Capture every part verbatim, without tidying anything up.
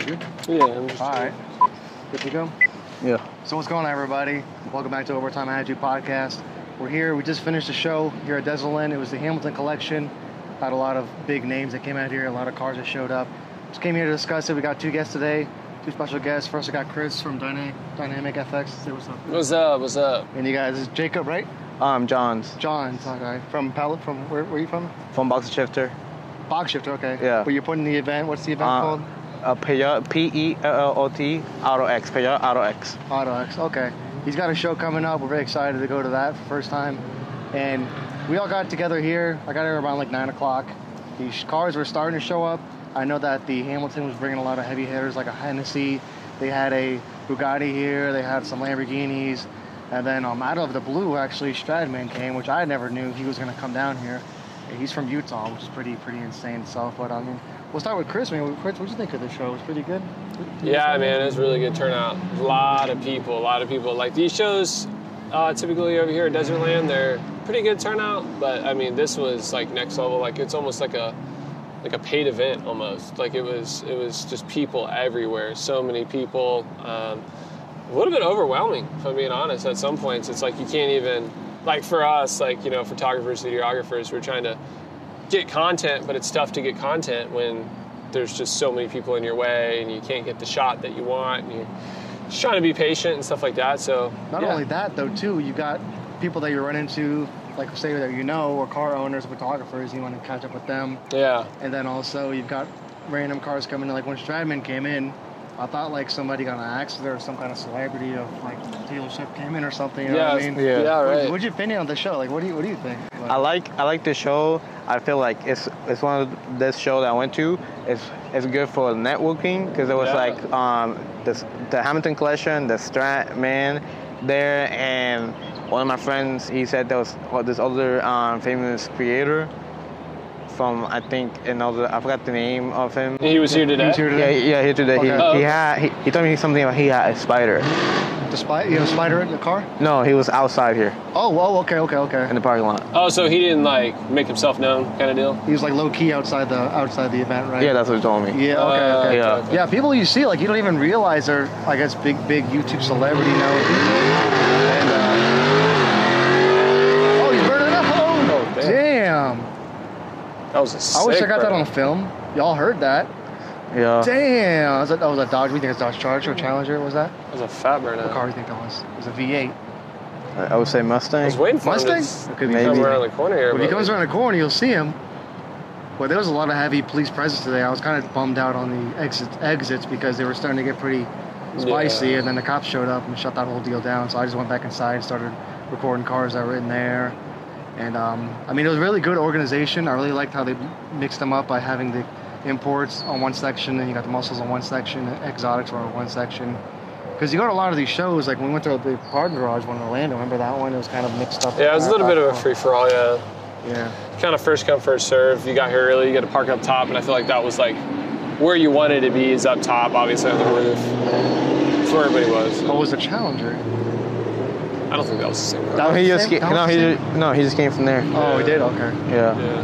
Good? Yeah, I'm just... All right. Good to go? Yeah. So what's going on, everybody? Welcome back to Overtime Attitude Podcast. We're here. We just finished the show here at Desolin. It was the Hamilton Collection. Had a lot of big names that came out here. A lot of cars that showed up. Just came here to discuss it. We got two guests today. Two special guests. First, I got Chris from Dyna- Dynamic F X. Say what's up. What's up? What's up? And you guys, this is Jacob, right? Um, John's. John's, okay. From Pallet. From where? Where are you from? From Box Shifter. Box Shifter, okay. Yeah. But you're putting the event. What's the event Uh, called? Uh, Peugeot, P E L L O T, Auto X, Peugeot Auto X. Auto X, okay. He's got a show coming up. We're very excited to go to that for the first time. And we all got together here. I got here around like nine o'clock. These cars were starting to show up. I know that the Hamilton was bringing a lot of heavy hitters like a Hennessy. They had a Bugatti here. They had some Lamborghinis. And then um, out of the blue, actually, Stradman came, which I never knew he was going to come down here. And he's from Utah, which is pretty pretty insane stuff. But I mean, we'll start with Chris. I mean, Chris, what did you think of the show? It was pretty good? Yeah, man, it was a really good turnout. A lot of people, a lot of people. Like, these shows, uh, typically over here at Desertland, they're pretty good turnout. But, I mean, this was, like, next level. Like, it's almost like a like a paid event, almost. Like, it was it was just people everywhere. So many people. Um, a little bit overwhelming, if I'm being honest. At some points, it's like you can't even... Like, for us, like, you know, photographers, videographers, we're trying to get content, but it's tough to get content when there's just so many people in your way and you can't get the shot that you want, and you're just trying to be patient and stuff like that. So not yeah. only that though, too, you got people that you run into, like say that you know, or car owners, photographers. You want to catch up with them. Yeah. And then also you've got random cars coming in. Like when Stradman came in, I thought like somebody got in an accident or some kind of celebrity of like Taylor Swift came in or something. You yeah. know what I mean? Yeah. Yeah. Right. What, what's your opinion on the show? Like, what do you what do you think? Like, I like I like the show. I feel like it's it's one of this show that I went to. It's it's good for networking because it was Yeah. like um the the Hamilton Collection, the Stradman there, and one of my friends, he said there was well, this other um, famous creator from, I think, another, I forgot the name of him. He was here today? He's here Yeah, today? yeah, here today. Okay. He, Oh, he okay. had he, he told me something about he had a spider. The spy, you know, spider in the car? No, he was outside here Oh, well, okay, okay, okay. in the parking lot. Oh, so he didn't, like, make himself known kind of deal? He was like low key outside the outside the event, right? Yeah, that's what he told me. Yeah, okay, Uh, okay. Yeah. okay. Yeah, people you see, like, you don't even realize they're, I guess, big, big YouTube celebrity now. And, uh, oh, he's burning up. Oh, Oh, damn. That was a sick I wish I got that burn. on film. Y'all heard that. Yeah. Damn. Was that, that was a Dodge. We think it's Dodge Charger or Challenger. What was that? That was a fat burnout. What car do you think that was? It was a V eight. I I would say I Mustang. was waiting for Mustang? him It to could be Maybe. come Mustang. around the corner here. When he but- comes around the corner, you'll see him. Well, there was a lot of heavy police presence today. I was kind of bummed out on the exits, exits because they were starting to get pretty spicy, Yeah. and then the cops showed up and shut that whole deal down. So I just went back inside and started recording cars that were in there. And um, I mean, it was really good organization. I really liked how they mixed them up by having the imports on one section, and you got the muscles on one section, and exotics were on one section. Because you go to a lot of these shows, like when we went to the Pardon Garage one in Orlando, remember that one? It was kind of mixed up. Yeah, it was a little bit of a free-for-all, yeah. Yeah. Kind of first come, first serve. You got here early, you got to park up top, and I feel like that was like where you wanted to be is up top, obviously on the roof. That's where everybody was. What was the Challenger? I don't think that was the same car. That No, was he the just same- ca- that no was he the just, no he just came from there. Oh, he Yeah. did? Okay. Yeah. Yeah.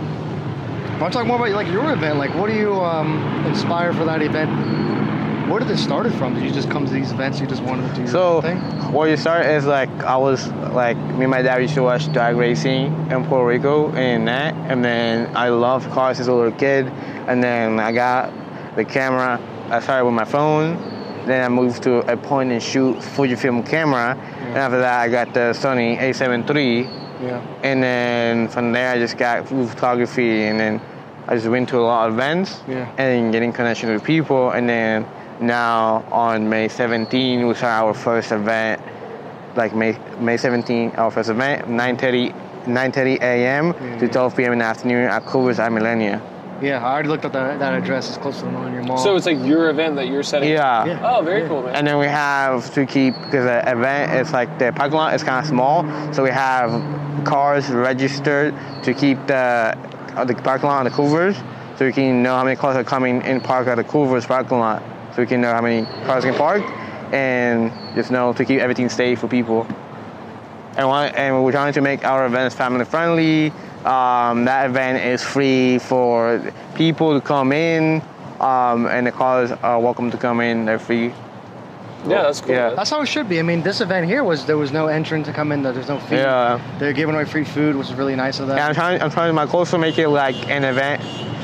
I want to talk more about like your event. Like, what do you um, inspire for that event? Where did this started from? Did you just come to these events? You just wanted to do your So, own thing? where you start is like, I was like, me and my dad used to watch drag racing in Puerto Rico and that, and then I loved cars as a little kid, and then I got the camera. I started with my phone, then I moved to a point and shoot Fujifilm camera, and after that I got the Sony A seven three, Yeah. and then from there I just got photography, and then I just went to a lot of events, Yeah. and getting connection with people, and then now on May seventeenth we start our first event, like May May seventeenth, our first event, nine thirty a.m. Mm-hmm. to twelve p.m. in the afternoon at Culver's at Millennia. Yeah, I already looked at that, that address. It's close to the Millennium Mall. So it's like your event that you're setting? Yeah. Yeah. Oh, very Yeah. cool, man. And then we have to keep, because the event is like, the parking lot is kind of small, so we have cars registered to keep the uh, the parking lot on the Culver's, so we can know how many cars are coming in park at the Culver's parking lot, so we can know how many cars can park, and just know to keep everything safe for people. And, one, and we're trying to make our events family friendly. Um, that event is free for people to come in um, and the cars are welcome to come in. They're free. Yeah, that's cool. Yeah. That's how it should be. I mean, this event here was there was no entrance to come in. There's no fee. Yeah. They're giving away free food, which is really nice of them. Yeah, I'm trying. I'm trying. My goal is to make it like an event.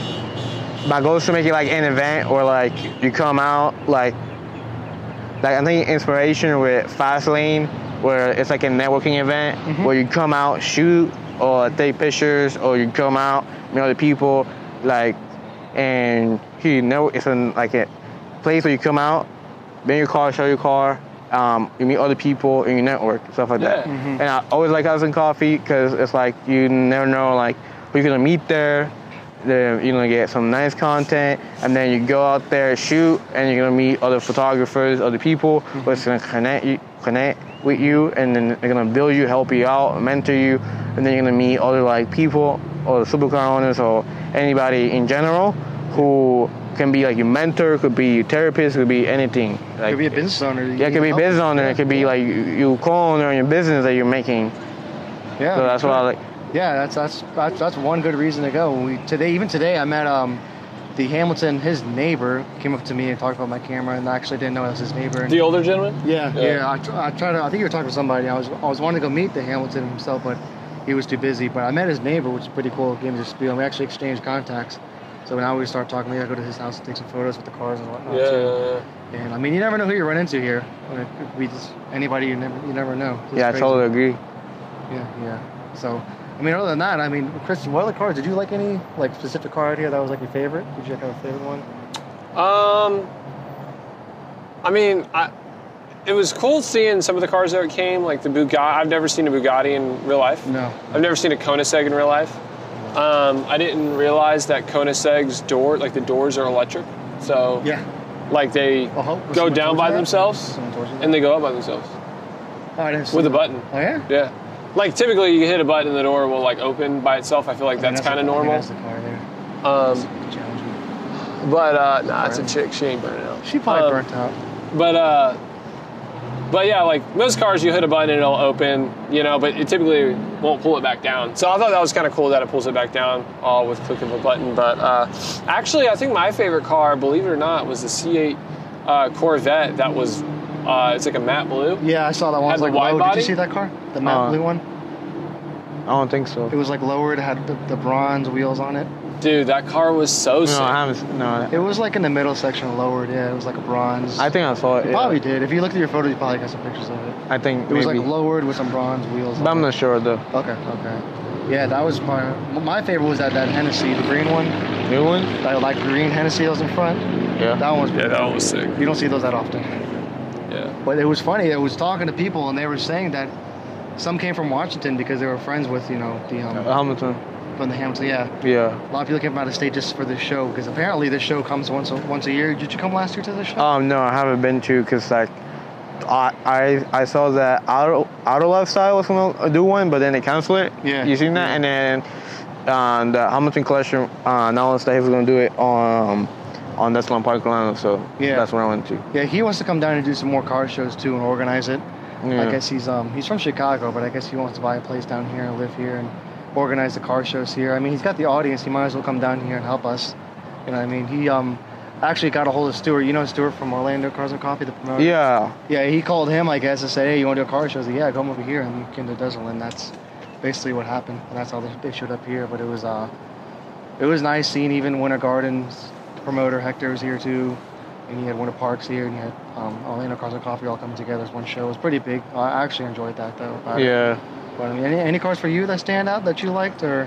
My goal is to make it like an event where like you come out like, like I think inspiration with Fastlane, where it's like a networking event Mm-hmm. where you come out, shoot, or take pictures, or you come out, meet other people, like, and you know it's an, like a place where you come out, bring your car, show your car, um, you meet other people, and you network, stuff like that. Yeah. Mm-hmm. And I always like House and Coffee because it's like you never know like who you're gonna meet there. Then you're gonna get some nice content, and then you go out there, shoot, and you're gonna meet other photographers, other people, Mm-hmm. who's gonna connect you, connect with you, and then they're gonna build you, help you out, mentor you, and then you're gonna meet other like people, or supercar owners, or anybody in general who can be like your mentor, could be your therapist, could be anything. Like, Could be a business owner. yeah, it could be a business owner. It could be like you, you co-owner in your business that you're making. Yeah. So that's what I like. Yeah, that's that's that's, that's one good reason to go. We today, even today, I met um, the Hamilton. His neighbor came up to me and talked about my camera, and I actually didn't know it was his neighbor. And The older gentleman? yeah, Yeah. yeah. I, tr- I tried to. I think you were talking to somebody. I was I was wanting to go meet the Hamilton himself, but he was too busy. But I met his neighbor, which is pretty cool. Gave me the spiel, and we actually exchanged contacts. So now we start talking. We gotta go to his house and take some photos with the cars and whatnot. Yeah, too. yeah, yeah. And I mean, you never know who you run into here. Like, it could be just anybody you never you never know. It's Yeah, I crazy. totally agree. Yeah, yeah. So, I mean, other than that, I mean, Christian, what other cars? Did you like any like specific car out here that was like your favorite? Did you have a favorite one? Um, I mean, I, it was cool seeing some of the cars that came, like the Bugatti. I've never seen a Bugatti in real life. No. I've never seen a Koenigsegg in real life. Um, I didn't realize that Koenigsegg's door, like the doors are electric. So, Yeah. like they Uh-huh. Was go someone down told by you that? themselves Someone told you that? and they go up by themselves Oh, I didn't see with a that. button. Oh yeah. Yeah. Like typically you hit a button and the door will like open by itself. I feel like I mean, that's kind of the- I think normal. That's the car there. Um, Challenging. but uh, nah, it's a chick. She ain't burning out. She probably Um, burnt out. But uh, but yeah, like most cars, you hit a button and it'll open, you know. But it typically won't pull it back down. So I thought that was kind of cool that it pulls it back down all with click of a button. But uh, actually, I think my favorite car, believe it or not, was the C eight uh, Corvette. That was uh, it's like a matte blue. Yeah, I saw that one. Had It was the like wide low. body? Did you see that car? The matte Uh, blue one. I don't think so. It was like lowered. It had the, the bronze wheels on it. Dude, that car was so No, sick. I haven't. No, It was like in the middle section lowered. Yeah, it was like a bronze. I think I saw it. You yeah. probably did. If you looked at your photos, you probably got some pictures of it. I think It was maybe. like lowered with some bronze wheels. But on I'm it. not sure though. Okay, okay. Yeah, that was my my favorite was that that Hennessy, the green one. New one? That like green Hennessy that was in front. Yeah. That one was Yeah, that one was sick. You don't see those that often. Yeah. But it was funny. I was talking to people and they were saying that some came from Washington because they were friends with you know the um, Hamilton. from the Hamilton. Yeah, Yeah. a lot of people came out of state just for this show because apparently this show comes once a, once a year. Did you come last year to this show? Um, no, I haven't been to because like I I I saw that Auto Auto Lifestyle was gonna do one, but then they canceled it. Yeah. You seen that? And then um, the Hamilton Collection uh, announced that he was gonna do it on um, on Dessalon Park, Orlando. So Yeah. that's where I went to. Yeah, he wants to come down and do some more car shows too and organize it. Yeah. I guess he's um he's from Chicago, but I guess he wants to buy a place down here and live here and organize the car shows here. I mean, he's got the audience. He might as well come down here and help us. You know what I mean? He um actually got a hold of Stuart. You know Stuart from Orlando Cars and Coffee, the promoter? Yeah. Yeah, he called him, I guess, and said, hey, you want to do a car show? I was like, yeah, come over here. And we came to Dessalon. That's basically what happened. And that's how they, they showed up here. But it was uh, it was nice seeing even Winter Gardens, the promoter Hector was here too. And you had Winter Parks here, and you had um, Orlando Cars and Coffee all coming together as one show. It was pretty big. I actually enjoyed that, though. about it. Yeah. But I mean, any, any cars for you that stand out that you liked? Or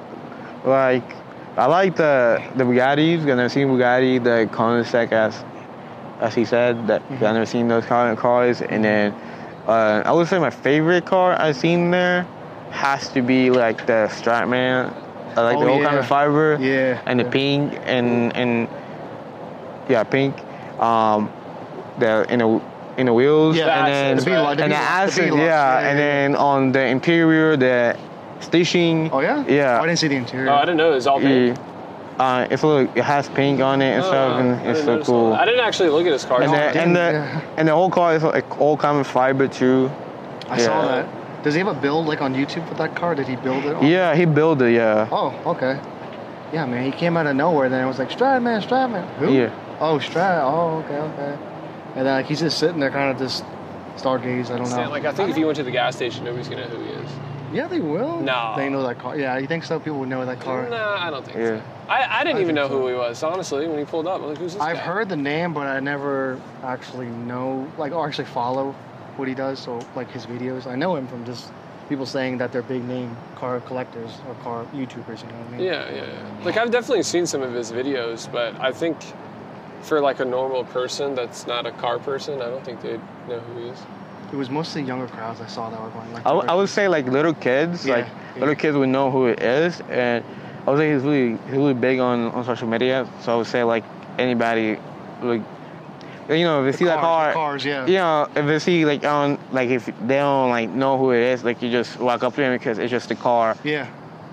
Like I like the the Bugattis. I've never seen Bugatti, the Koenigsegg as as he said that I've never seen those kind of cars. And then uh, I would say my favorite car I've seen there has to be like the Stratman. I like Oh, the old yeah. kind of fiber. Yeah, And the yeah. pink and and yeah, pink. Um, the in the in the wheels. Yeah, and then the V-Lux, the and the V-Lux, the accent, V-Lux, yeah, yeah, yeah, and yeah. then on the interior, the stitching. oh yeah, Yeah. Oh, I didn't see the interior. Oh, I didn't know it was all pink. Yeah. Uh, it's a little, it has pink on it and Oh, stuff, I and didn't it's so notice all cool. that. I didn't actually look at his car. And the, didn't, and the yeah. and the whole car is like all carbon fiber too. I saw yeah. that. Does he have a build like on YouTube for that car? Did he build it? On? Yeah, he built it. Yeah. Oh, okay. Yeah, man, he came out of nowhere. Then it was like Stradman, Stradman. Who? Yeah. Oh, Strad. Oh, okay, okay. And then like he's just sitting there, kind of just stargaze. I don't know. Like I think if you went to the gas station, nobody's gonna know who he is. Yeah, they will. No. They know that car. Yeah, you think so? People would know that car. No, I don't think Yeah. so. I, I didn't I even think know so. who he was, honestly, when he pulled up. I'm like, who's this I've guy? heard the name, but I never actually know, like, or actually follow what he does. So, like his videos, I know him from just people saying that they're big name car collectors or car YouTubers. You know what I mean? Yeah, yeah, yeah. Like I've definitely seen some of his videos, but I think for like a normal person that's not a car person, I don't think they'd know who he is. It was mostly younger crowds I saw that were going. Like, I, w- I would say like little kids, Yeah, like yeah. little kids would know who it is, and I would say he's really he's really big on, on social media. So I would say like anybody, like you know, if they The see that cars, car, the cars, yeah. you know, if they see like on like if they don't like know who it is, like you just walk up to him because it's just a car. Yeah.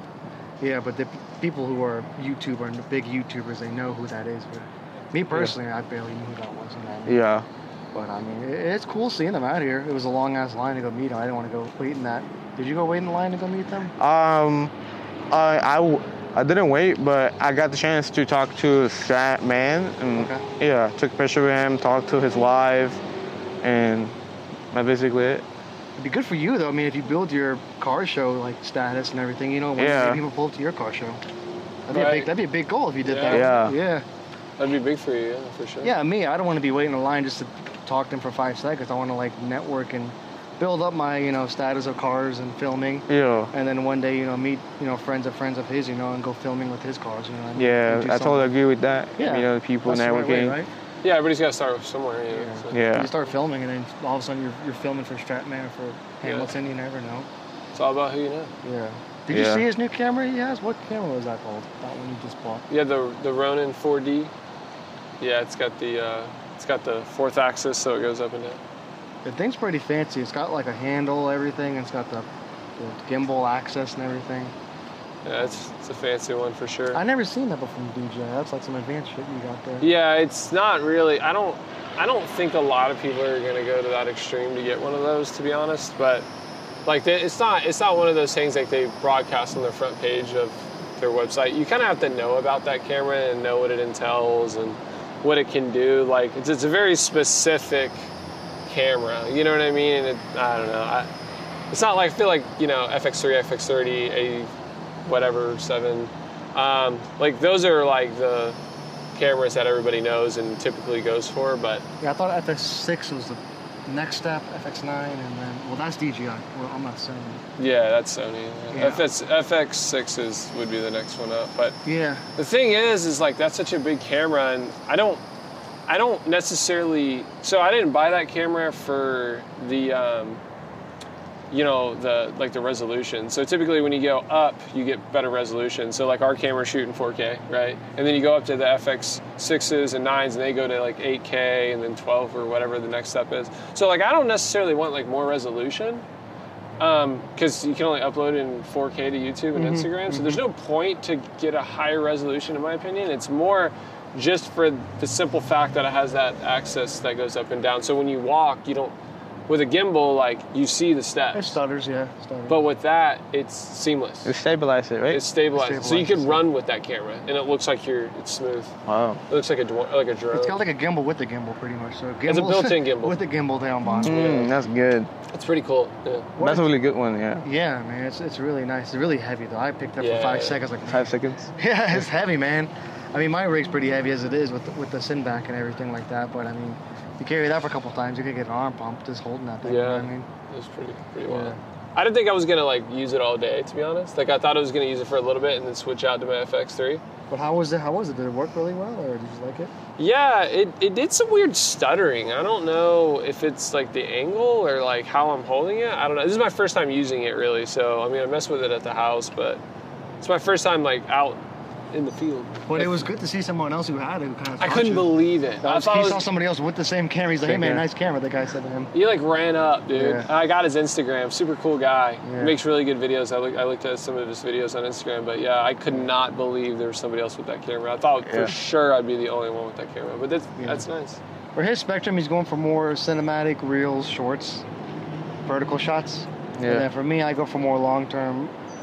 Yeah, but the p- people who are YouTuber and the big YouTubers, they know who that is. But me personally, I barely knew who that was. You know? Yeah. But I mean, it, it's cool seeing them out here. It was a long ass line to go meet them. I didn't want to go wait in that. Did you go wait in the line to go meet them? Um, I, I, w- I didn't wait, but I got the chance to talk to Strat Man, and Okay. yeah, took a picture with him, talked to his wife, and that's basically it. It'd be good for you though. I mean, if you build your car show like status and everything, you know, when Yeah. people pull up to your car show. That'd be a Right. big. That'd be a big goal if you did Yeah. that. Yeah. Yeah. That'd be big for you, yeah, for sure. Yeah, me. I don't want to be waiting in line just to talk to them for five seconds. I want to like network and build up my, you know, status of cars and filming. Yeah. And then one day, you know, meet, you know, friends of friends of his, you know, and go filming with his cars, you know. And, Yeah, and do I totally something. agree with that. Yeah. You know, people That's the right way, networking. right? Yeah, everybody's got to start somewhere, you know. Yeah. So Yeah. You start filming, and then all of a sudden you're, you're filming for Stratman or for Hamilton. You never know. It's all about who you know. Yeah. Did you Yeah. see his new camera he has? What camera was that called? That one you just bought. Yeah, the the Ronin four D. Yeah, it's got the uh, it's got the fourth axis, so it goes up and down. The thing's pretty fancy. It's got like a handle, everything. And it's got the, the gimbal access and everything. Yeah, it's it's a fancy one for sure. I never seen that before from D J I. That's like some advanced shit you got there. Yeah, it's not really. I don't. I don't think a lot of people are gonna go to that extreme to get one of those, to be honest. But like, they, it's not. It's not one of those things like they broadcast on their front page of their website. You kind of have to know about that camera and know what it entails and what it can do. Like, it's, it's a very specific camera. You know what I mean? And it, I don't know. I, it's not like I feel like you know F X three, F X thirty, A, whatever seven. Um, like those are like the cameras that everybody knows and typically goes for, but Yeah, I thought F X six was the next step, F X nine, and then, well, that's D J I. Well, I'm not saying. yeah, that's Sony. Yeah. F X, F X six is would be the next one up. But Yeah. the thing is, is like that's such a big camera, and I don't, I don't necessarily. So I didn't buy that camera for the, um, you know, the like the resolution. So typically when you go up, you get better resolution. So like our camera's shooting four K, right? And then you go up to the F X sixes and nines, and they go to like eight K and then twelve or whatever the next step is. So like I don't necessarily want like more resolution, because um, you can only upload in four K to YouTube and Mhm, Instagram. So mhm. there's no point to get a higher resolution, in my opinion. It's more just for the simple fact that it has that axis that goes up and down. So when you walk, you don't. With a gimbal, like you see the It steps, stutters, yeah. Stutters. but with that, it's seamless. It stabilized it, right? It's stabilized, It so you can stabilizes. run with that camera, and it looks like you're it's smooth. Wow. It looks like a dro- like a drone. It's got like a gimbal with the gimbal, pretty much. So gimbal, It's a built-in gimbal. with the gimbal down bottom. Mm, that's good. It's pretty cool. Yeah. What That's if- a really good one, yeah. Yeah, man, it's it's really nice. It's really heavy though. I picked up Yeah. for five seconds, like Five seconds. yeah, it's heavy, man. I mean, my rig's pretty heavy as it is with the, with the sin back and everything like that. But I mean, you carry that for a couple times, you could get an arm pump just holding that thing. You know Yeah. what I mean, It was pretty pretty Yeah. wild. I didn't think I was gonna like use it all day, to be honest. Like I thought I was gonna use it for a little bit and then switch out to my F X three. but how was it? How was it? Did it work really well, or did you like it? Yeah, it, it did some weird stuttering. I don't know if it's like the angle or like how I'm holding it. I don't know. This is my first time using it really, so I mean I messed with it at the house, but it's my first time like out in the field. But it was good to see someone else who had it, who kind of. I couldn't believe it. I I thought he it saw was, somebody else with the same camera. He's like, "Hey Same man, camera. nice camera." The guy said to him. he like ran up, dude. Yeah. I got his Instagram. Super cool guy. Yeah. He makes really good videos. I look, I looked at some of his videos on Instagram, but yeah, I could not believe there was somebody else with that camera. I thought Yeah. for sure I'd be the only one with that camera, but that's Yeah. that's nice. For his spectrum, he's going for more cinematic, reels, shorts, vertical shots. And Yeah. then for me, I go for more long-term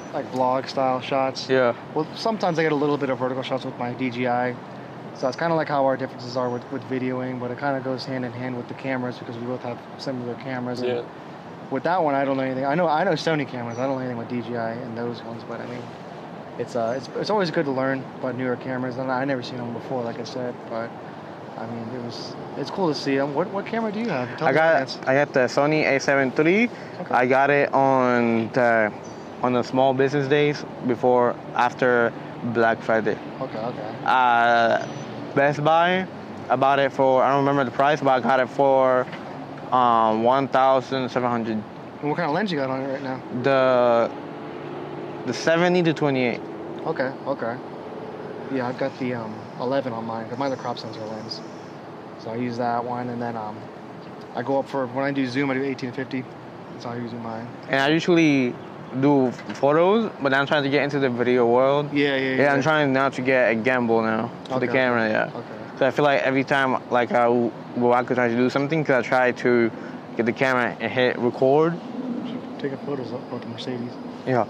like vlog style shots. Yeah. Well, sometimes I get a little bit of vertical shots with my D J I. So it's kind of like how our differences are with, with videoing, but it kind of goes hand in hand with the cameras because we both have similar cameras. And Yeah. with that one, I don't know anything. I know I know Sony cameras. I don't know anything with D J I and those ones, but I mean, it's uh, it's it's always good to learn about newer cameras. And I never seen them before, like I said, but I mean, it was it's cool to see them. What what camera do you have? Tell I the got audience. I got the Sony A seven three. Okay. I got it on the on the small business days before after Black Friday. Okay, okay. Uh, Best Buy, I bought it for I don't remember the price, but I got it for um, one thousand seven hundred. And what kind of lens you got on it right now? The the seventy to twenty-eight. Okay, okay. Yeah, I've got the um, eleven on mine because mine's a crop sensor lens. So I use that one, and then um, I go up for when I do zoom, I do eighteen fifty. That's how I use mine. And I usually do photos, but I'm trying to get into the video world. Yeah, yeah, yeah. Yeah, I'm trying now to get a gimbal now for Okay, the camera. okay, Yeah. Okay. So I feel like every time like I will go out to try to do something, cause I try to get the camera and hit record. Taking photos of of the Mercedes. Yeah.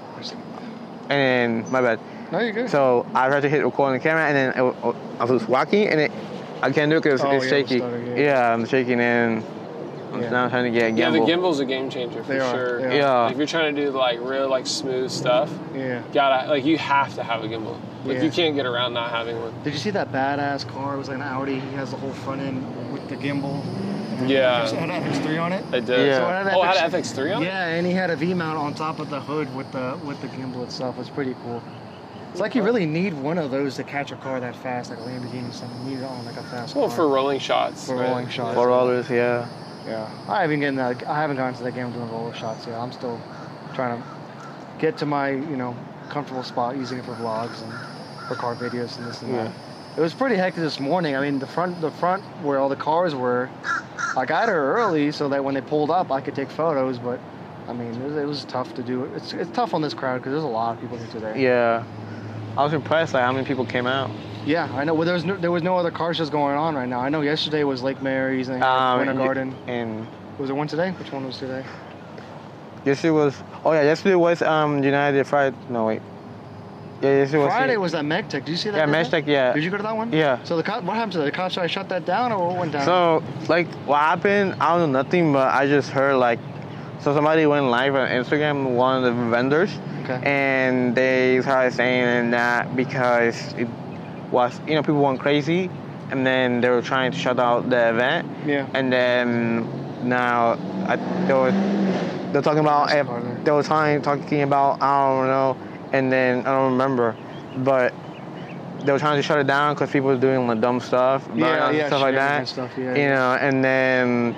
And then my bad. No, you're good. So I tried to hit record on the camera, and then it, I was walking, and it I can't do it because Oh, it's yeah, shaky. the stutter, yeah. yeah, I'm shaking, and I'm Yeah. now trying to get a gimbal. Yeah, the gimbal's a game changer for They are, sure. they are. Yeah. Like, if you're trying to do like real like smooth stuff, Yeah. gotta like you have to have a gimbal. Like Yeah. you can't get around not having one. Did you see that badass car? It was like an Audi. He has the whole front end with the gimbal. Yeah. It had F X three on it. It did. Yeah. So it had Oh, it had F X F X three on it? Yeah, and he had a V mount on top of the hood with the with the gimbal itself. It's pretty cool. It's like you really need one of those to catch a car that fast, like a Lamborghini or something. You need it on like a fast Well, car. for rolling shots. For right? rolling shots. Four dollars, yeah. Yeah, I haven't gotten that. I haven't gotten to that game of doing roller shots yet. I'm still trying to get to my you know comfortable spot using it for vlogs and for car videos and this and that. It was pretty hectic this morning. I mean, the front the front where all the cars were, I got here early so that when they pulled up, I could take photos. But I mean, it was, it was tough to do. It's it's tough on this crowd because there's a lot of people here today. Yeah. I was impressed like how many people came out. Yeah, I know. Well, there was no, there was no other car shows going on right now. I know yesterday was Lake Mary's and Um, Winter Garden. And Was there one today? Which one was today? yesterday was oh yeah, yesterday was um United Friday. No wait. Yeah, yesterday was Friday was that MechTech. Did you see that? Yeah, yesterday? MechTech, yeah. Did you go to that one? Yeah. So the co- what happened to that? The cops tried to shut that down, or what went down? So like what happened? I don't know nothing, but I just heard like so somebody went live on Instagram, one of the vendors, Okay. and they started saying that because it was you know people went crazy, and then they were trying to shut out the event, Yeah. and then now I, they were they're talking about if they were trying talking about I don't know, and then I don't remember, but they were trying to shut it down because people were doing like dumb stuff, Yeah, burnouts yeah, and stuff like sharing that. and stuff, yeah, you yeah. know, and then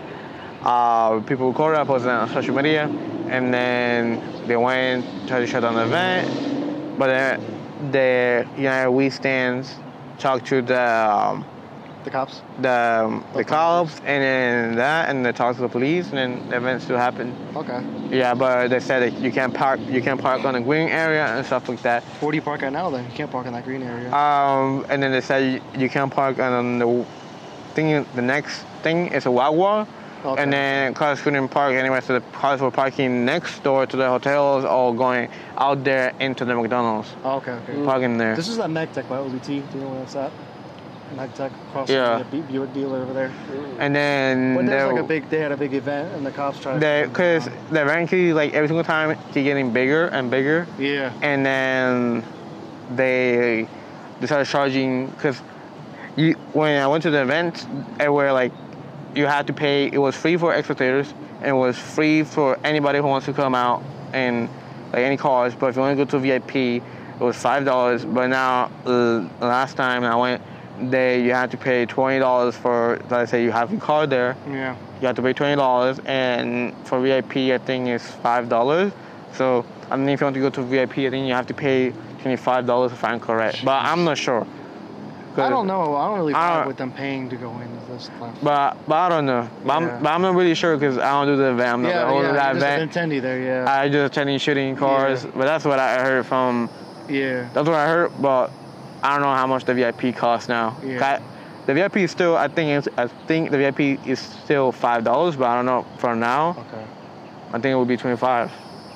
uh, people recorded it, posted it on social media, and then they went tried to shut down the event, but then the United We stands talked to the um, The cops. the um, the Okay. cops, and then that, and they talked to the police, and then the event still happened. Okay. Yeah, but they said that you can't park, you can't park on the green area and stuff like that. Where do you park at now then? You can't park in that green area. Um, and then they said you, you can't park on the thing. The next thing is a Wagwa, Okay. and then cars couldn't park anywhere, so the cars were parking next door to the hotels or going out there into the McDonald's, Oh, okay, okay. parking there. This is that MechTech by O B T. Do you know where that's at? MechTech across Yeah. from the Bu- Buick dealer over there. And then But there's they- like a big. They had a big event, and the cops tried. They, to cause the event keep, like every single time keep getting bigger and bigger, Yeah. and then they they started charging because you when I went to the event, everywhere like you had to pay. It was free for spectators and it was free for anybody who wants to come out and like any cars. But if you want to go to V I P, it was five dollars. But now uh, last time I went, they you had to pay twenty dollars for let's say you have your car there. Yeah. You have to pay twenty dollars, and for V I P, I think it's five dollars. So, I mean, if you want to go to V I P, I think you have to pay twenty-five dollars if I'm correct. But I'm not sure. I don't know. I don't really I vibe don't- with them paying to go into this class. But, but I don't know. But, Yeah. I'm, but I'm not really sure because I don't do the event. I'm not yeah, the owner yeah. of that There's event. an attendee there. Yeah. I just attending shooting cars. Yeah. But that's what I heard from. yeah. That's what I heard. But I don't know how much the V I P costs now. Yeah. I- the V I P is still. I think. It's, I think the V I P is still five dollars. But I don't know for now. Okay. I think it would be twenty-five.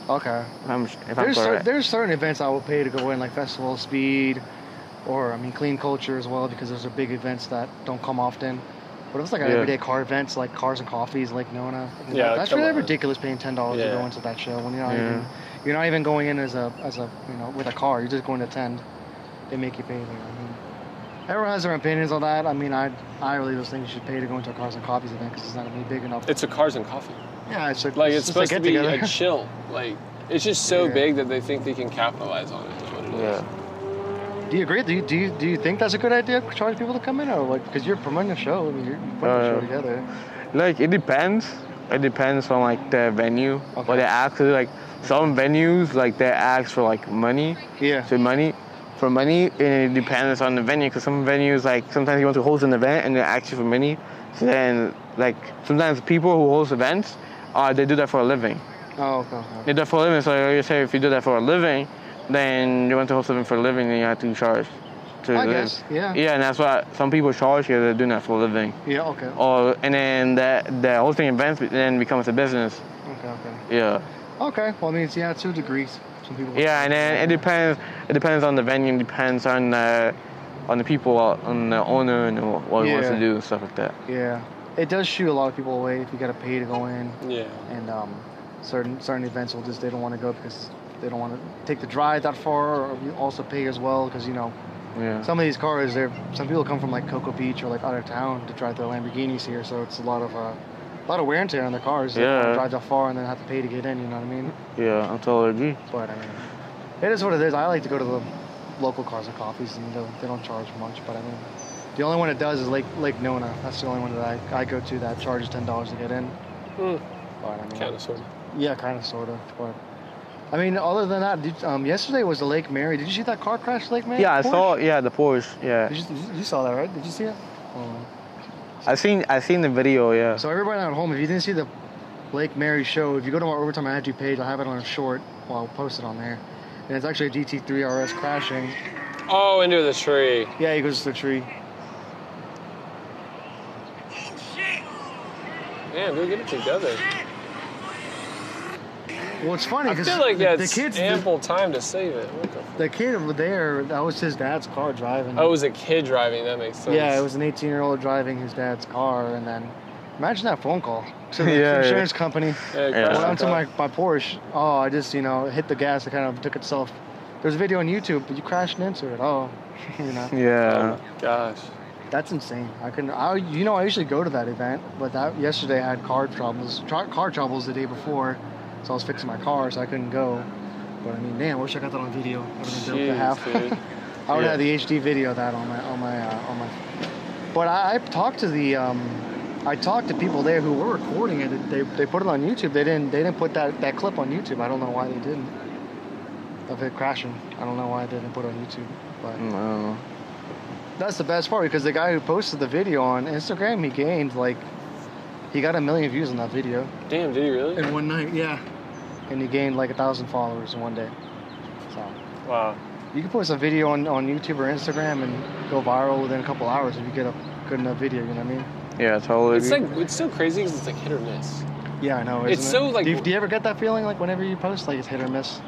Okay. If I'm, if I'm There's cer- correct. there's certain events I will pay to go in, like Festival of Speed, or I mean Clean Culture as well, because those are big events that don't come often. But if it's like an Yeah. everyday car events, like Cars and Coffees, Lake Nona. I mean, Yeah, that's come really on. ridiculous paying ten dollars to Yeah. go into that show when you're not Yeah. even you're not even going in as a as a you know with a car. You're just going to attend. They make you pay there. I mean, everyone has their opinions on that. I mean, I I really just think you should pay to go into a Cars and Coffees event because it's not gonna be big enough. It's a Cars and Coffee. Yeah, it's a, Like it's just supposed a to be get-together. a chill. Like it's just so Yeah. big that they think they can capitalize on it. Is what it is. Yeah. Do you agree? Do you, do you do you think that's a good idea? to Charge people to come in, or like because you're promoting a show, I mean, you're putting a show Uh, together. Like it depends. It depends on like the venue. Okay. What they ask. 'Cause, like some venues, like they ask for like money. Yeah. So money, for money, and it depends on the venue. Cause some venues, like sometimes you want to host an event and they ask you for money. So then, like sometimes people who host events, uh, they do that for a living. Oh, okay. okay. They do that for a living. So like you say, if you do that for a living, then you want to host something for a living, then you have to charge to I live. guess. Yeah. Yeah, and that's what some people charge because they're doing that for a living. Yeah. Okay. Or and then that the hosting events then becomes a business. Okay. Okay. Yeah. Okay. Well, I mean, it's, yeah, two degrees. Some people. Yeah, and then it depends. It depends on the venue. It depends on the on the people, on the owner, and what he wants Yeah. to do and stuff like that. Yeah. It does shoot a lot of people away if you got to pay to go in, Yeah. and um, certain certain events will just they don't want to go because they don't want to take the drive that far, or you also pay as well because you know Yeah. some of these cars, they're some people come from like Cocoa Beach or like out of town to drive their Lamborghinis here, so it's a lot of uh, a lot of wear and tear on their cars. They don't Yeah. wanna drive that far and then have to pay to get in. You know what I mean? Yeah, I totally agree. But I mean, it is what it is. I like to go to the local Cars and Coffees, and they, they don't charge much. But I mean, the only one it does is Lake Lake Nona. That's the only one that I, I go to that charges ten dollars to get in. Mm, But I mean, kind of sort of. yeah, kind of, sort of. But I mean, other than that, did, um, yesterday was the Lake Mary. Did you see that car crash, Lake Mary? Yeah, I Porsche? saw. Yeah, the Porsche. Yeah, Did you, you saw that, right? Did you see it? Oh. I seen. I seen the video. Yeah. So everybody at home, if you didn't see the Lake Mary show, if you go to our Overtime I G page, I have it on a short. Well, I'll post it on there. And it's actually a G T three R S crashing. Oh, into the tree. Yeah, he goes to the tree. Man, dude, get it together. Well, it's funny I because feel like the, that's the kids, ample time to save it. What the f- the, the kid over there, that was his dad's car driving. Oh, it was a kid driving. That makes sense. Yeah, it was an eighteen-year-old driving his dad's car, and then imagine that phone call to the Yeah, insurance company. Yeah, Yeah. Went crash onto the my, car. my Porsche. Oh, I just, you know, hit the gas. It kind of took itself. There's a video on YouTube, but you crashed into it. Oh, you know. Oh Yeah. my gosh. That's insane. I couldn't. I, you know, I usually go to that event, but that yesterday I had car troubles. Tra- car troubles the day before, so I was fixing my car, so I couldn't go. But I mean, damn, I wish I got that on video. I would have been dope to have. Jeez, dude. I would Yeah. have the H D video of that on my on my uh, on my. But I, I talked to the um, I talked to people there who were recording it. They they put it on YouTube. They didn't they didn't put that, that clip on YouTube. I don't know why they didn't. Of it crashing. I don't know why they didn't put it on YouTube. But No. that's the best part because the guy who posted the video on Instagram, he gained like he got a million views on that video Damn, did he really? in one night. Yeah, and he gained like a thousand followers in one day. So Wow. you can post a video on, on YouTube or Instagram and go viral within a couple hours if you get a good enough video. You know what I mean? Yeah, totally. It's agree. like it's so crazy because it's like hit or miss. Yeah, I know. It's isn't so, it? like- Do you, do you ever get that feeling like whenever you post, like it's hit or miss?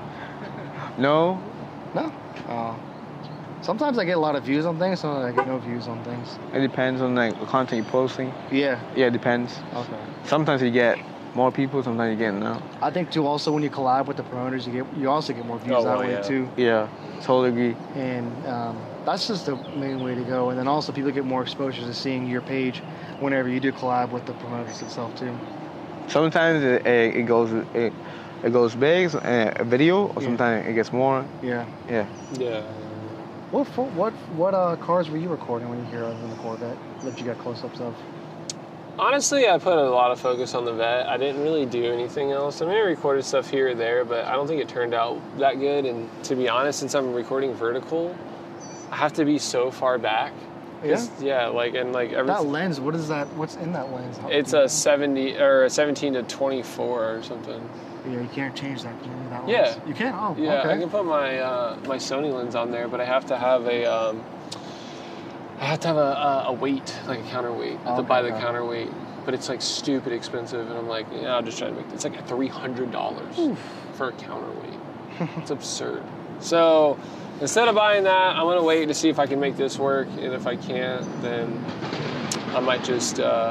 No. No. Oh. Sometimes I get a lot of views on things. Sometimes I get no views on things. It depends on like the content you're posting. Yeah. Yeah, it depends. Okay. Sometimes you get more people. Sometimes you get no. I think too. Also, when you collab with the promoters, you get you also get more views Oh, that well, way yeah. too. Yeah, totally agree. And um, that's just the main way to go. And then also people get more exposure to seeing your page whenever you do collab with the promoters itself too. Sometimes it, it, it goes it, it goes big, uh, a video, or Yeah. sometimes it gets more. Yeah. Yeah. Yeah. What fo- what what uh, cars were you recording when you hear other than the Corvette that you got close-ups of? Honestly, I put a lot of focus on the vet. I didn't really do anything else. I mean, I recorded stuff here or there, but I don't think it turned out that good. And to be honest, since I'm recording vertical, I have to be so far back. Yeah. It's- Yeah, like and like That everything. lens, what is that? What's in that lens? How- It's a seventy or a seventeen to twenty-four or something. Yeah, you can't change that. Can you? That Yeah. lens? You can. Oh, Yeah, okay. I can put my uh, my Sony lens on there, but I have to have a um, I have to have a, a, a weight, like a counterweight. I have to Okay, buy the okay. counterweight but it's like stupid expensive. And I'm like, yeah, I'll just try to make it. It's like three hundred dollars for a counterweight. It's absurd. So instead of buying that, I'm gonna wait to see if I can make this work. And if I can't, then I might just, uh,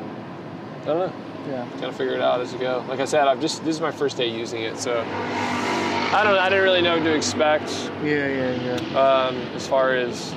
I don't know. Yeah. Kind of figure it out as you go. Like I said, I've just, this is my first day using it. So I don't know. I didn't really know what to expect. Yeah, yeah, yeah. Um, as far as,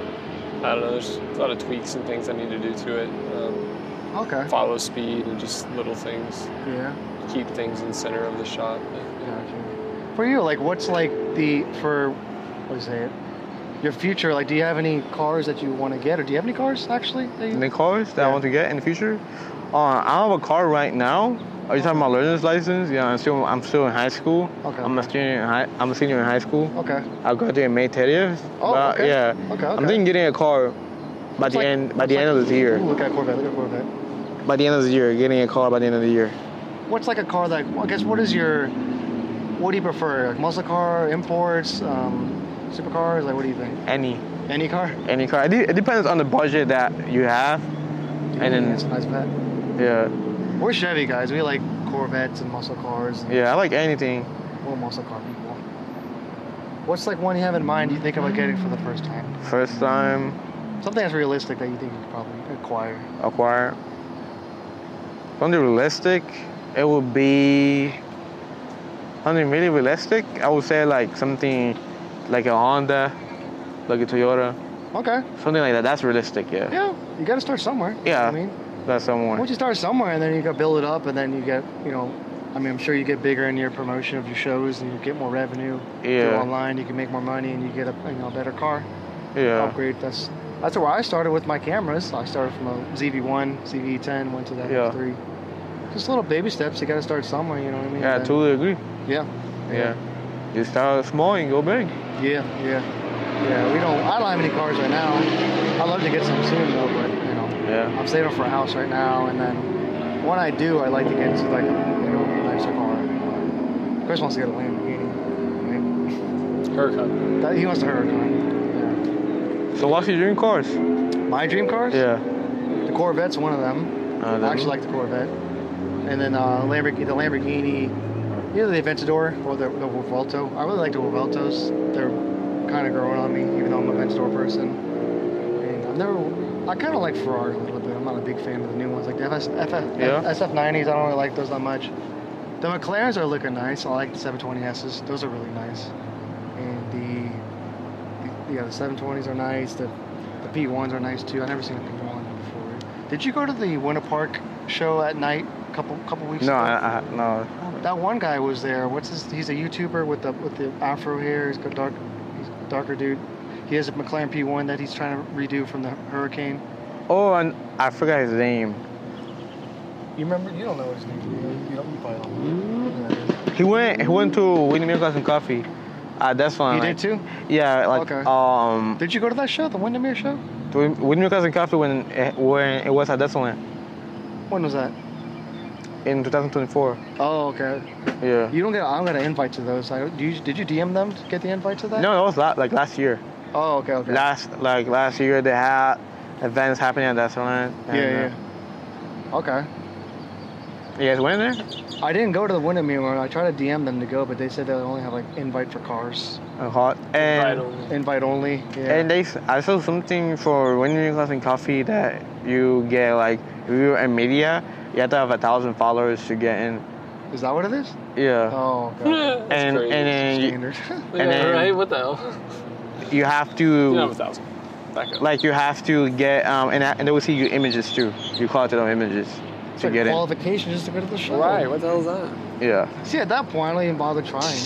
I don't know, there's a lot of tweaks and things I need to do to it. Um, Okay. follow speed and just little things. Yeah. Keep things in the center of the shot. But, yeah. Gotcha. For you, like, what's like the for, what do you say it? Your future, like, do you have any cars that you want to get, or do you have any cars actually? That you... Any cars that I Yeah. want to get in the future? Uh, I don't have a car right now. Are you talking about learner's license? Yeah, I'm still I'm still in high school. Okay. I'm a senior in high I'm a senior in high school. Okay. I'll graduate May thirtieth. Oh, but, okay. Yeah. Okay, I'm okay. thinking getting a car by Looks the like- end by looks the like- end of this year. Ooh, look at Corvette. Look at Corvette. By the end of the year, getting a car by the end of the year. What's like a car that? I guess what is your? What do you prefer? Like muscle car, imports, um, supercars? Like what do you think? Any Any car? any car. It, de- it depends on the budget that you have. And then- it's a nice bet. Yeah. We're Chevy guys. We like Corvettes and muscle cars. And Yeah, I like anything. We're muscle car people. What's like one you have in mind? You think about getting for the first time? First time Something that's realistic that you think you could probably acquire. acquire. Something realistic, it would be something really realistic. I would say like something like a Honda, like a Toyota, Okay. something like that. That's realistic, yeah. Yeah. You got to start somewhere. Yeah. I mean, That's somewhere. once you start somewhere, and then you got to build it up, and then you get, you know, I mean, I'm sure you get bigger in your promotion of your shows, and you get more revenue. Yeah. Go online, you can make more money, and you get a, you know, a better car. Yeah. Upgrade. That's that's where I started with my cameras. I started from a Z V one, Z V ten, went to that Yeah. X three. Just little baby steps. You got to start somewhere. You know what I mean? Yeah, I And then- totally agree. Yeah. Yeah. You start small and go big. Yeah, yeah, yeah. We don't. I don't have any cars right now. I'd love to get some soon though, but you know, Yeah. I'm saving for a house right now, and then when I do, I like to get into like a, you know, a nicer car. Chris wants to get a Lamborghini. Right? Haircut. That, he wants a Huracan. So what's your dream cars? Yeah. My dream cars? Yeah. The Corvette's one of them. Uh, I actually like the Corvette, and then uh, Lamborghini, the Lamborghini, either the Aventador or the, the Revuelto. I really like the Revueltos. They're kind of growing on me, even though I'm a Aventador person. And I've never, I kind of like Ferrari a little bit. I'm not a big fan of the new ones, like the F S, F F, Yeah. S F nineties. I don't really like those that much. The McLarens are looking nice. I like the seven twenty S's. Those are really nice. And the, the yeah, the seven twenties are nice. The the P ones are nice too. I've never seen a P one before. Did you go to the Winter Park show at night a couple couple weeks No, ago? I, I, no. That one guy was there. What's his? He's a YouTuber with the with the afro hair. He's got dark, he's a darker dude. He has a McLaren P one that he's trying to redo from the Hurricane. Oh, and I forgot his name. You remember? You don't know his name. You, you don't. You probably don't. know. He went. He went to Winnie Miracles and Coffee. Uh, that's one. You like, did too? Yeah, like Okay. um, Did you go to that show, the Windermere show? Winnie Miracles and Coffee when it, when it was at Desolate When was that? in twenty twenty-four. Oh, okay. Yeah. You don't get. I don't get an invite to those. I, do you, did you D M them to get the invite to that? No, that was la- like last year. Oh, okay, okay. Last like last year they had events happening at Desolate. yeah, yeah. Okay. You guys went there? I didn't go to the Windermere one. I tried to D M them to go, but they said they only have like invite for cars. Uh, hot. And Right on. Invite only. Yeah. and they s- I saw something for Winnie Miracles and Coffee that you get like if you're in media, you have to have a thousand followers to get in. Is that what it is? Yeah. Oh, okay. That's and crazy. and then you, Standard. Yeah, and then- right? What the hell? you have to You don't have a thousand. Back up. like you have to get um and, and they will see your images too. You call it them images It's to like get in. qualification just to go to the show. Right, what the hell is that? Yeah. See, at that point, I don't even bother trying.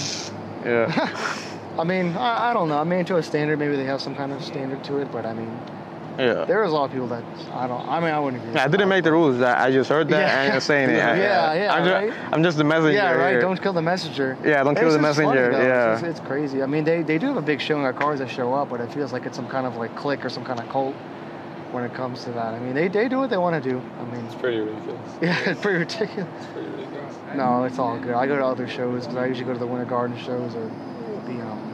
Yeah. I mean, I, I don't know. I mean, to a standard, maybe they have some kind of standard to it, but I mean, Yeah. there is a lot of people that I don't. I mean, I wouldn't agree. I didn't make the rules. I I just heard that Yeah. and I'm saying it. I- Yeah, yeah, I'm just, right? I'm just the messenger. Yeah, right. here. Don't kill the messenger. Yeah, don't kill It's the just funny, messenger. though. Yeah. It's, just- it's crazy. I mean, they, they do have a big showing of cars that show up, but it feels like it's some kind of like clique or some kind of cult when it comes to that. I mean, they, they do what they want to do. I mean, It's pretty ridiculous. yeah, it's pretty ridiculous. It's pretty ridiculous. No, it's all good. I go to other shows because I usually go to the Winter Garden shows or the um,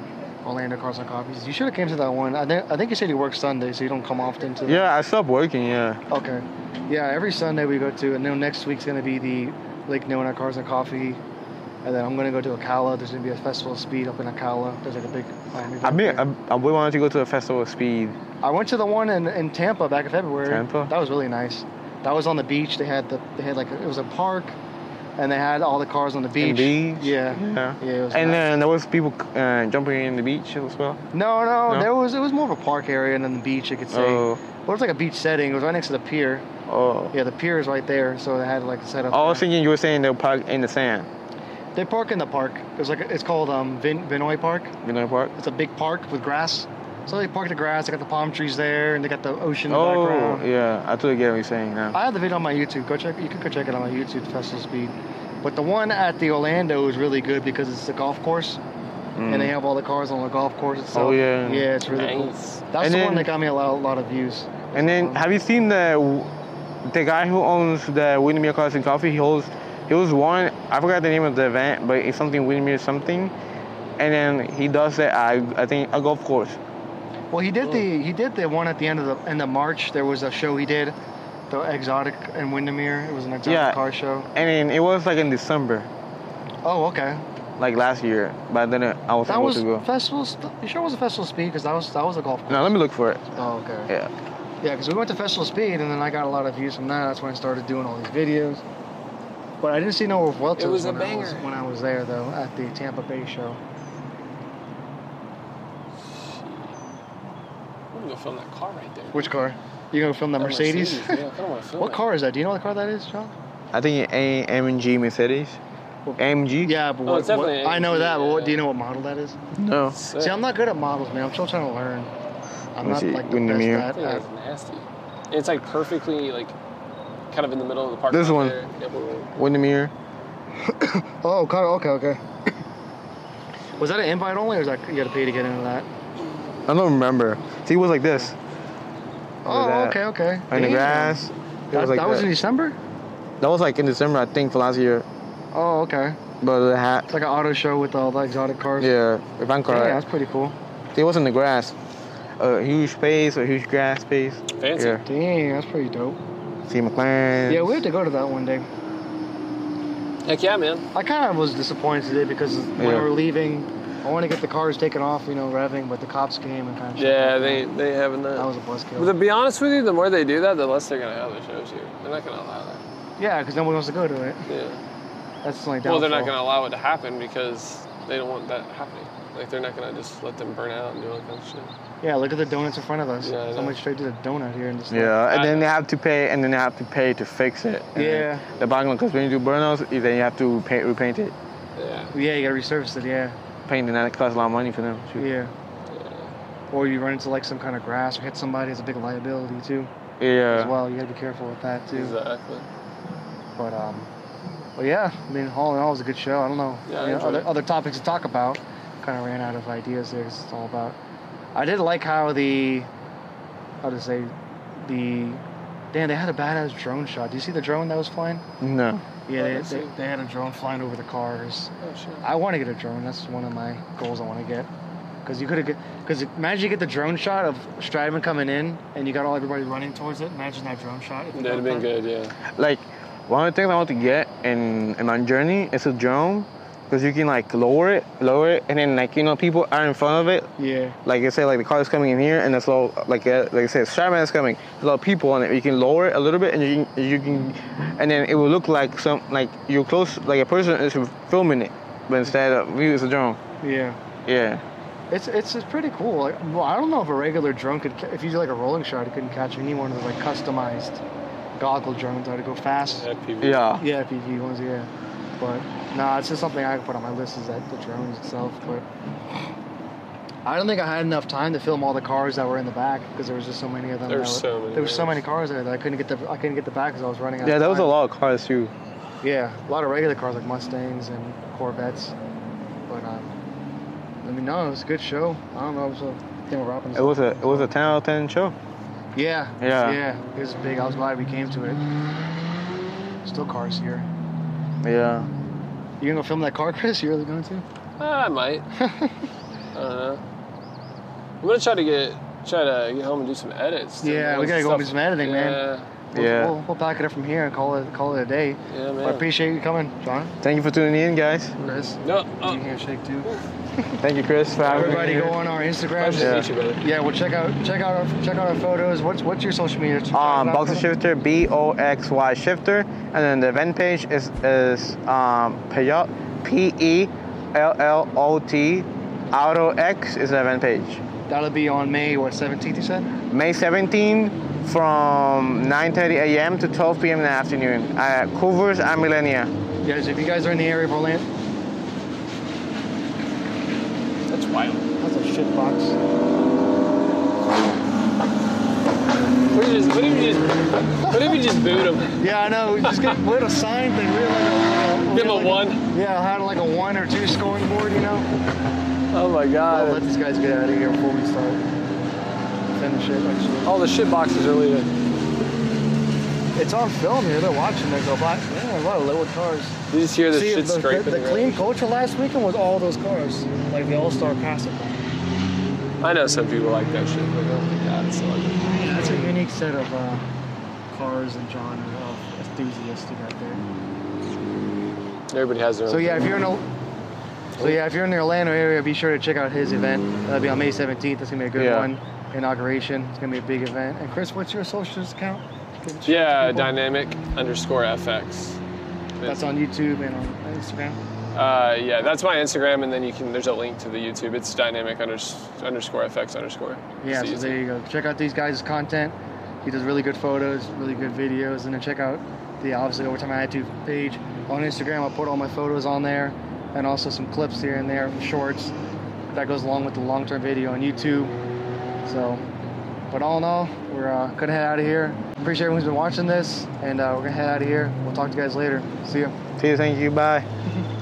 Orlando Cars and Coffees. You should have came to that one. I think I think you said you work Sunday, so you don't come often to. Yeah, I stopped working. Yeah. Okay. Yeah, every Sunday we go to, and then next week's gonna be the Lake Nona Cars and Coffee, and then I'm gonna go to Ocala. There's gonna be a Festival of Speed up in Ocala. There's like a big. Miami I mean, there. I, I really wanted to go to a festival of speed. I went to the one in, in Tampa back in February. Tampa? That was really nice. That was on the beach. They had the they had like a, it was a park, and they had all the cars on the beach. In beach? Yeah. Yeah. Yeah. It was And nice. then there was people uh, jumping in the beach as well. No, no, No? there was it was more of a park area than the beach. You could say. Oh. Well, it was like a beach setting. It was right next to the pier. Oh. Yeah, the pier is right there, so they had like a set up. I was there. thinking you were saying they'll park in the sand. They park in the park. It's like it's called um Vin, Vinoy Park. Vinoy Park? It's a big park with grass. So they park the grass. They got the palm trees there, and they got the ocean in the Oh, background. yeah. I totally get what you're saying now. I have the video on my YouTube. Go check. You can go check it on my YouTube, Festival Speed. But the one at the Orlando is really good because it's a golf course, Mm. and they have all the cars on the golf course itself. Oh, yeah. Yeah, it's really cool. Nice. That's And the then- one that got me a lot, a lot of views. And then, Um, have you seen the the guy who owns the Windermere Cars and Coffee? He holds, he was one. I forgot the name of the event, but it's something Windermere something. And then he does it at, I think, a golf course. Well, he did the he did the one at the end of the end of March. There was a show he did, the exotic in Windermere. It was an exotic Yeah. car show. And then it was like in December, Oh, okay. like last year. But then I wasn't That able was to go. festival. St- you sure it was a Festival Speed? Because that was that was a golf course. Now let me look for it. Oh, okay. Yeah. Yeah, because we went to Festival Speed, and then I got a lot of views from that. That's when I started doing all these videos. But I didn't see no Vueltas It was a when, I was, banger. when I was there, though, at the Tampa Bay show. I'm gonna go film that car right there. Which car? You gonna film the That Mercedes? Yeah, I kind of want to film What it. car is that? Do you know what car that is, John? I think A M G Mercedes. A M G? Yeah, but Oh, what, it's definitely what- an I know that, but what, yeah. do you know what model that is? No. Sick. See, I'm not good at models, man. I'm still trying to learn. I'm Let me not see. like the Windermere. best Yeah, at, it's at nasty. It's like perfectly like kind of in the middle of the park. This lot one. there. Yeah, but- Windermere. Oh, okay, okay, okay. Was that an invite only, or is that you got to pay to get into that? I don't remember. See, it was like this. Oh, that. okay, okay. In the Damn. grass. It That, was like that was that. in December? That was like in December, I think, for last year. Oh, okay. But the hat. It's like an auto show with all the exotic cars. Yeah, if I'm Yeah, correct. that's pretty cool. It was in the grass. A huge space, a huge grass space. Fancy. Yeah. Dang, that's pretty dope. See McLaren. Yeah, we have to go to that one day. Heck yeah, man. I kind of was disappointed today because when we Yeah. were leaving, I want to get the cars taken off, you know, revving, but the cops came and kind of. Yeah, they they haven't That that. was a But buzzkill. to be honest with you, the more they do that, the less they're gonna have the shows here. They're not gonna allow that. Yeah, because nobody wants to go to it. Yeah. That's the only Well, downfall. they're not gonna allow it to happen because they don't want that happening. Like they're not gonna just let them burn out and do all that kind of shit. Yeah, look at the donuts in front of us. Yeah, I know. Somebody straight to the donut here in this. Yeah, and then they have to pay, and then they have to pay to fix it. And Yeah. The bottom, because when you do burnouts, then you have to paint, repaint it. Yeah. Yeah, you gotta resurface it. Yeah, Painting that costs a lot of money for them. Too. yeah. Or you run into like some kind of grass or hit somebody. It's a big liability too. Yeah. As well, you gotta be careful with that too. Exactly. But um, but yeah, I mean, all in all, it was a good show. I don't know. Yeah, I I mean, enjoyed other it. other topics to talk about. Kind of ran out of ideas there. 'Cause it's all about. I did like how the, how to say, the, damn, they had a badass drone shot. Do you see the drone that was flying? No. Yeah, Oh, they, I see. they, they had a drone flying over the cars. Oh shit. I want to get a drone. That's one of my goals I want to get. Because you could have, because imagine you get the drone shot of Striving coming in, and you got all everybody running towards it. Imagine that drone shot. if you That'd have got been that. good, yeah. Like, one of the things I want to get in, in my journey is a drone, because you can like lower it, lower it, and then like, you know, people are in front of it. Yeah. Like I say, like the car is coming in here, and there's a lot, like uh, like I said, Strapman is coming. There's a lot of people on it. You can lower it a little bit, and you can, you can, and then it will look like some, like you're close, like a person is filming it, but instead of you, it's a drone. Yeah. Yeah. It's, it's it's pretty cool. Like, well, I don't know if a regular drone could, ca- if you do like a rolling shot, it couldn't catch any one of the like customized goggle drones that would go fast. F P V. Yeah. Yeah, P V ones, yeah. But nah, it's just something I can put on my list is that the drones itself. But I don't think I had enough time to film all the cars that were in the back because there was just so many of them. There that were were- so many There were so cars. many cars there that I couldn't get the I couldn't get the back because I was running out. Yeah, of there was a time. lot of cars too. Yeah, a lot of regular cars like Mustangs and Corvettes. But um, I mean, no, it was a good show. I don't know, it was a thing with Robinson. It was a it was a ten out of ten show. Yeah. Yeah. Yeah. It was big. I was glad we came to it. Still cars here. Yeah. You gonna go film that car, Chris? You really going to? Uh, I might. I don't know. I'm gonna try to get try to get home and do some edits. too, Yeah, man. we gotta go Stuff- do some editing, man. Yeah. We'll, Yeah. We'll, we'll pack it up from here and call it call it a day. Yeah, man. I appreciate you coming, John. Thank you for tuning in, guys. Chris. No. You Oh, can shake too. Thank you, Chris, for having Everybody me. go on our Instagram. pleasure to meet you, brother. Yeah, well check out check out our check out our photos. What's what's your social media? Um, Boxer Shifter, B O X Y Shifter, and then the event page is is um, Pellot, P E L L O T, Auto X is the event page. That'll be on May what seventeenth you said? May seventeenth from nine thirty a m to twelve p m in the afternoon at Cougars and Millenia. Guys, if you guys are in the area of Orlando, That's wild. that's a shit box. What if you just, what if you just, what if you just boot him? Yeah, I know. We just get put a sign thing. We had like a, Give him a like one. Yeah, I had like a one or two scoring board, you know. Oh my I'll let god. these guys get out of here before we start. Finish it. Actually. All the shit boxes are leaving. It's on film here. They're watching. They go by. Yeah, a lot of little cars. You just hear the See, shit the, scraping. the, the around. clean culture last weekend was all those cars, like the All Star Pacific. I know some people like that shit. Like, oh my god, it's so ugly. Yeah, it's a unique set of uh, cars and genre of enthusiasts you got there. Everybody has their own. So yeah, thing. if you're in a, so yeah, if you're in the Orlando area, be sure to check out his event. That'll be on May seventeenth. That's gonna be a good Yeah. one. Inauguration. It's gonna be a big event. And Chris, what's your socials account? Can you share Yeah, with people? dynamic underscore F X. That's on YouTube and on Instagram. Uh, yeah, that's my Instagram, and then you can. There's a link to the YouTube. It's dynamic unders, underscore F X underscore. Yeah, It's so easy. there you go. Check out these guys' content. He does really good photos, really good videos, and then check out the obviously Overtime Attitude page on Instagram. I'll put all my photos on there, and also some clips here and there, shorts. That goes along with the long-term video on YouTube. So, but all in all, we're uh, gonna head out of here. Appreciate everyone's been watching this, and uh, we're gonna head out of here. We'll talk to you guys later. See ya. See you, thank you, bye.